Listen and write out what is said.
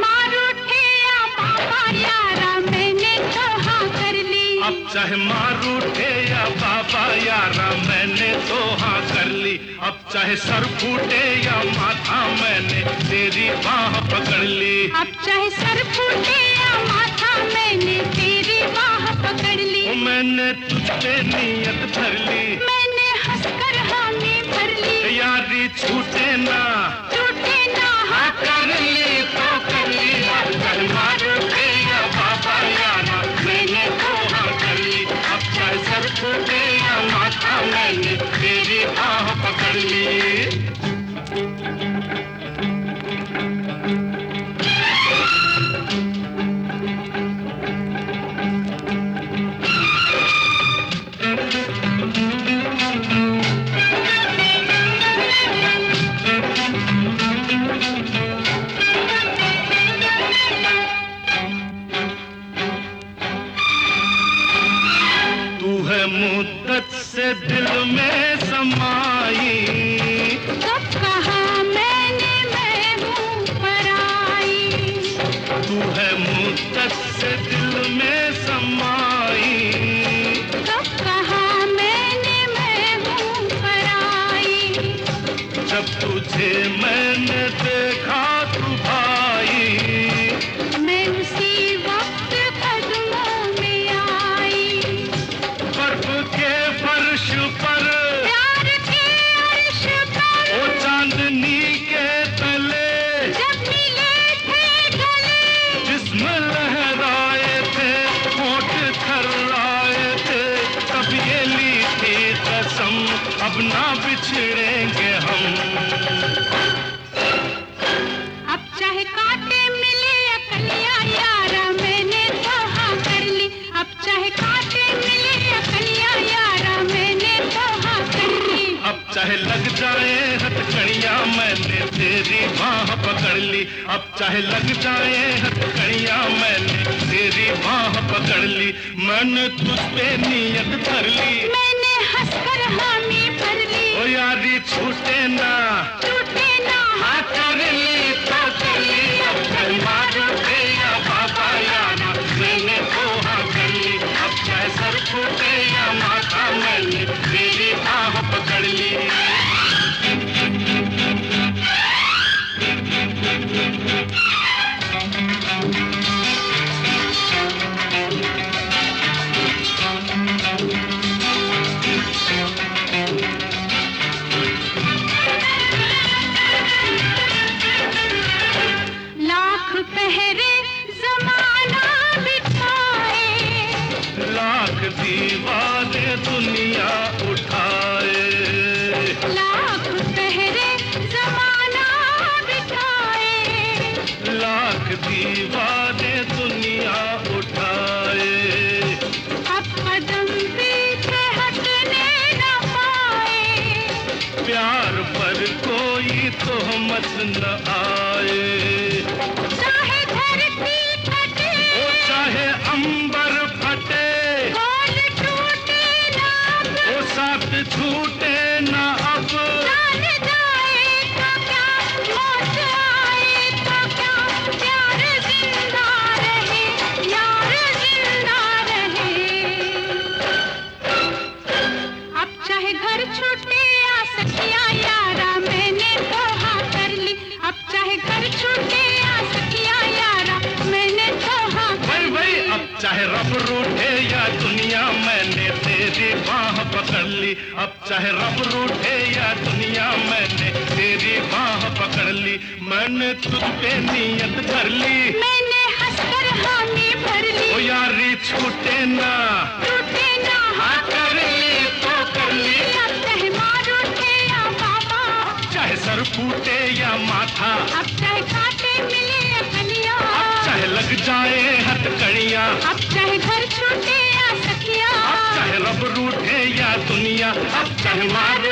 मार उठे या बाबा यारा मैंने तो हाँ कर ली। अब चाहे मार उठे या बाबा यारा मैंने तो हाँ कर ली। अब चाहे सर फूटे या माथा मैंने तेरी बाह पकड़ ली। अब चाहे सर फूटे या माथा मैंने तेरी बाह पकड़ ली। ओ मैंने तुझ पे नियत धर ली, मैंने हंसकर हामी भर ली। यारी छूटे ना टूटे ना हाँ कर ली तो कर ली। अब चाहे मार उठे या बाबा यारा मैंने तो हाँ कर ली। अब चाहे सर फूटे या माथा मैंने तेरी बाह पकड़ ली। मुद्दत से दिल में समाई, कब कहा मैंने मैं हूँ पराई। तू है मुद्दत से दिल में समाई, कब कहा मैंने मैं हूँ पराई। जब तुझे मैंने देखा तू भाई, मैं उसी वक्त कदमों में आई। बर्फ के फर्श पर प्यार के अर्श पर ओ चांदनी के तले जब मिले थे गले। जिस्म लहराए थे होठ थर्राए थे, तब ये ली थी कसम अब ना बिछड़ेंगे हम। अब चाहे कांटे मिले या कलियां यारा मैंने तो हाँ कर ली। अब चाहे कांटे मिले या कलियां यारा मैंने तो हाँ कर ली। अब चाहे लग जाए हथकड़ियां मैंने तेरी बाह पकड़ ली। अब चाहे लग जाए हथकड़ियां मैंने तेरी बाह पकड़ ली। मैंने तुझ पे नियत धर ली, मैंने हंसकर हामी भर ली। ओ यारी छूटे ना टूटे ना हाँ कर ली तो कर ली। अब चाहे मार उठे या बाबा यारा मैंने तो हाँ कर ली। अब चाहे सर फूटे या माथा मैंने तेरी बाह पकड़ ली। लाख पहरे जमाना बिठाए, लाख दीवाने दुनिया उठाए, लाख पहरे जमाना बिठाए। लाख दीवाने दुनिया उठाए। अब कदम पीछे हटने न पाए। प्यार पर कोई तोहमत न आए, चाहे धरती फटे ओ चाहे अंबर फटे, बोल टूटे ना अब। ओ साथ छूटे न अब। जान जाए तो क्या मौत आए तो क्या, प्यार जिंदा रहे यार जिंदा रहे। अब चाहे घर छूटे या सखिया यारा मैंने तो हाँ कर ली। अब चाहे घर छूटे या सखिया यारा मैंने तो हाँ कर भाई ली। अब चाहे रब रूठे या दुनिया मैंने तेरी बाह पकड़ ली। अब चाहे रब रूठे या दुनिया मैंने तेरी बाह पकड़ ली। मैंने तुझ पे नियत धर ली, मैंने हंसकर हामी भर ली। ओ यारी छूटे ना टूटे ना हाँ कर ली तो कर ली। अब चाहे मार उठे या बाबा, चाहे सर फूटे या माथा, अब चाहे कांटे मिले या कलियां, अब चाहे लग जाए हथकड़ियां, अब चाहे घर छूटे या सखिया, अब चाहे रब रूठे या दुनिया, अब चाहे मार